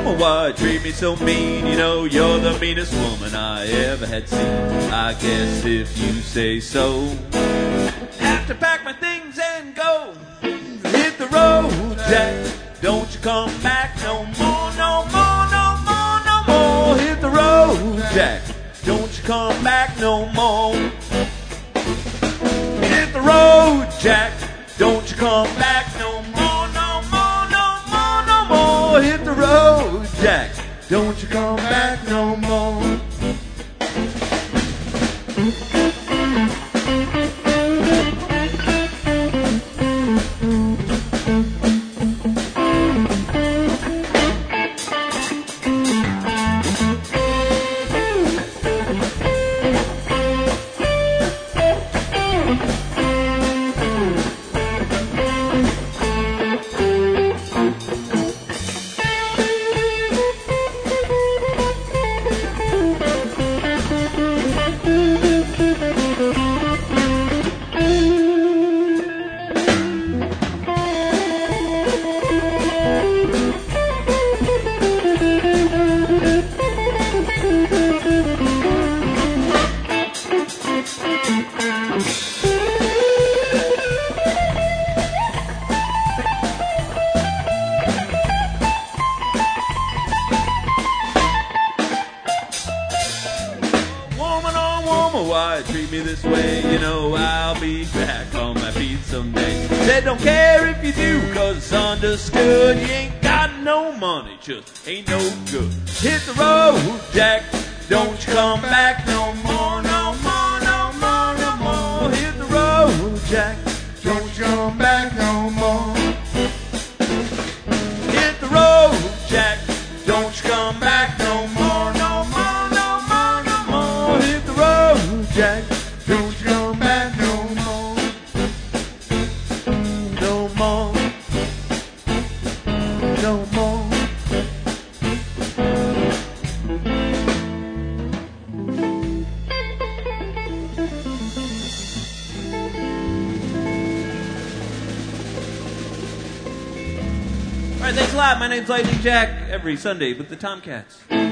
woman, why treat me so mean? You know you're the meanest woman I ever had seen. I guess if you say so, have to pack my things and go. Hit the road, Jack. Don't you come back no more, no more, no more, no more. Hit the road, Jack. Don't you come back no more. Hit the road, Jack. Don't you come back no more, no more, no more, no more. Hit the road, Jack. Don't you come back no more. Why treat me this way? You know I'll be back on my feet someday. Said don't care if you do, cause it's understood. You ain't got no money, just ain't no good. Hit the road, Jack. Don't you come back no more, no more, no more, no more. Hit the road, Jack. Don't you come back no more. Hit the road, Jack. Don't you come back no more, no more, no more, no more. Hit the road, Jack. Don't you come back no more. No more. No more. All right, thanks a lot. My name's Lightning Jack. Every Sunday with the Tomcats.